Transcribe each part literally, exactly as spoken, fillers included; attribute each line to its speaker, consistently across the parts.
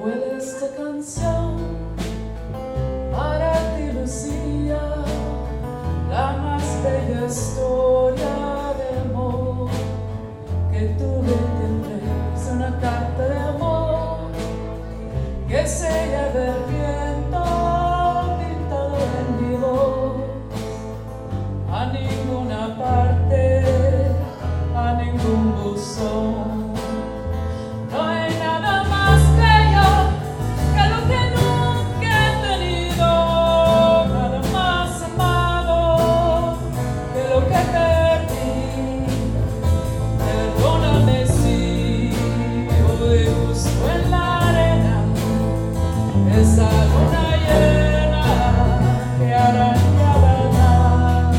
Speaker 1: Huele esta canción para ti, Lucía, la más bella historia de amor que tuve y tendré. Es una carta de amor que sella del viento pintado en mi voz. A ninguna parte, a ningún buzón. Esa luna llena que arañaba el mar.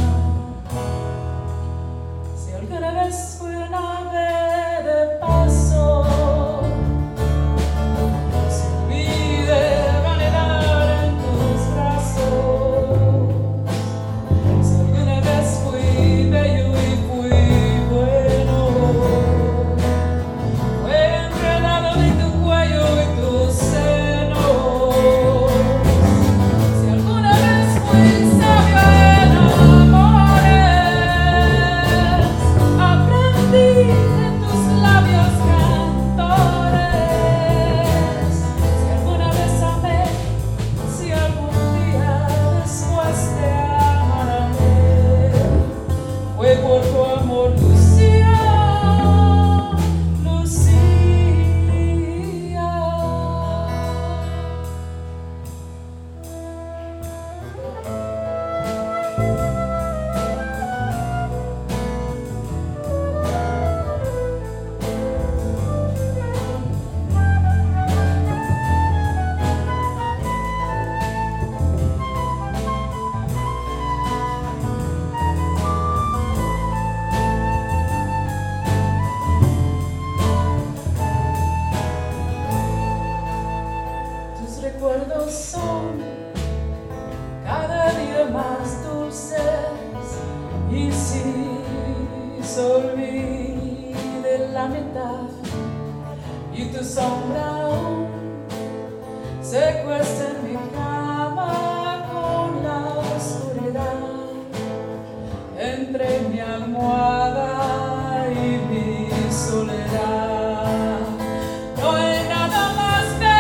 Speaker 1: Si alguna vez fui una ave de paso, no se olvide vanidad en tus brazos. Si alguna vez fui bello y fui bueno, fue enredado en tu cuello y tu seno. Por tu amor, Lucía, Lucía. Recuerdos son cada día más dulces, y si se olvide la mitad y tu sombra aún se cuesta en mi cama con la oscuridad entre mi almohada y mi soledad. No hay nada más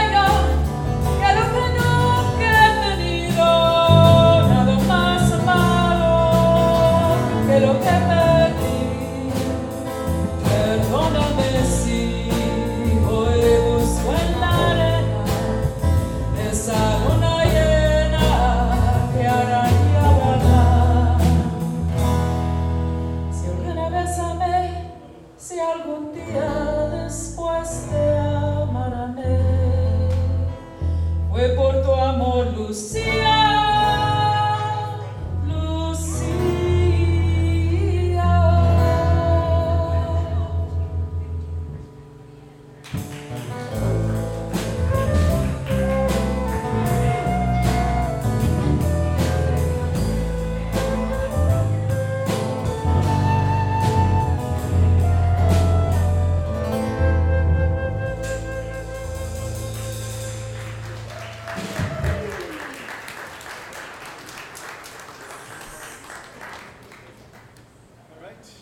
Speaker 1: lo que perdí. Perdóname si hoy busco en la arena esa luna llena que arañaba el mar. Si alguna vez amé, si algún día después te amaré, fue por tu amor, Lucía.